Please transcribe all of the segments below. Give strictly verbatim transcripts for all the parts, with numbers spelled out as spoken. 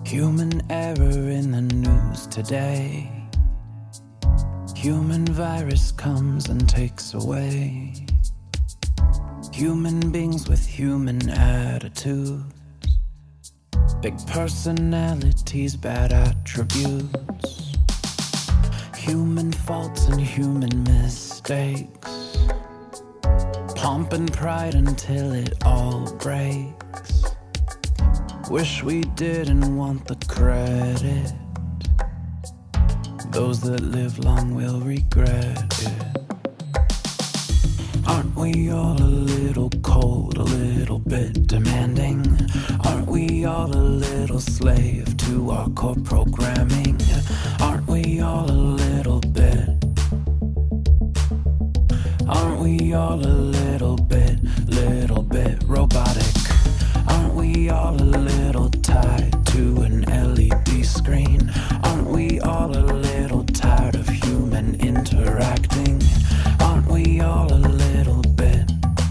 Human error in the news today. Human virus comes and takes away. Human beings with human attitudes. Big personalities, bad attributes. Human faults and human mistakes. Pomp and pride until it all breaks. Wish we didn't want the credit. Those that live long will regret it. Aren't we all a little cold, a little bit demanding? Aren't we all a little slave to our core programming? Aren't we all a little bit? Aren't we all a little bit, little bit robotic? Aren't we all a little tied to an L E D screen? Aren't we all a little tired of human interacting? Aren't we all a little bit?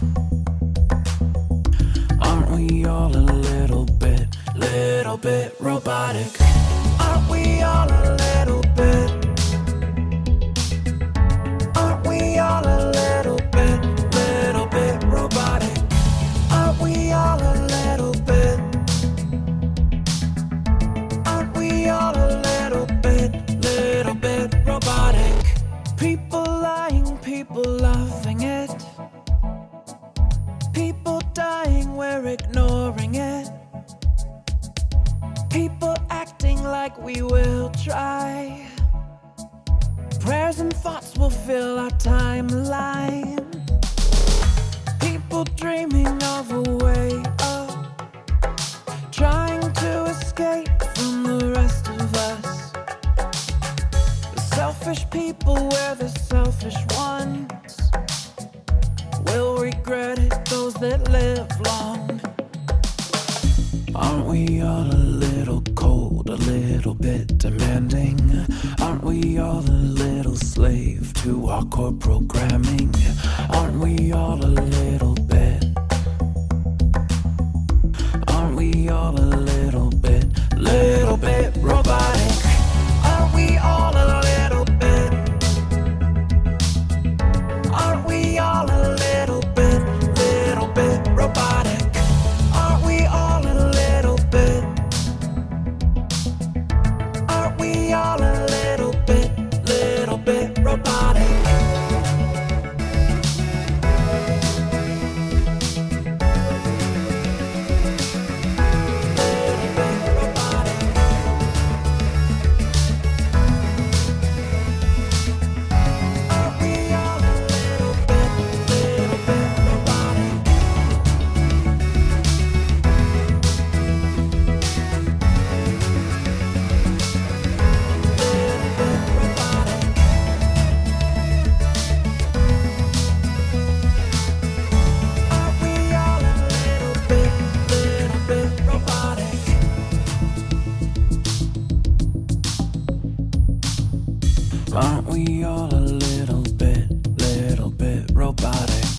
Aren't we all a little bit, little bit robotic? Aren't we all a little bit? Aren't we all a little bit, little bit robotic? Aren't we all a little bit? Aren't we all a little bit, little bit robotic? People lying, people loving it. People dying, we're ignoring it. People acting like we will try. Prayers and thoughts will fill our timeline. People dreaming of a way up, trying to escape from the rest of us. The selfish people, we're the selfish ones. We'll regret it, those that live long. Aren't we all a little cold, a little bit demanding? Aren't we all a little slave to our core programming? Aren't we all a little bit? Aren't we all a little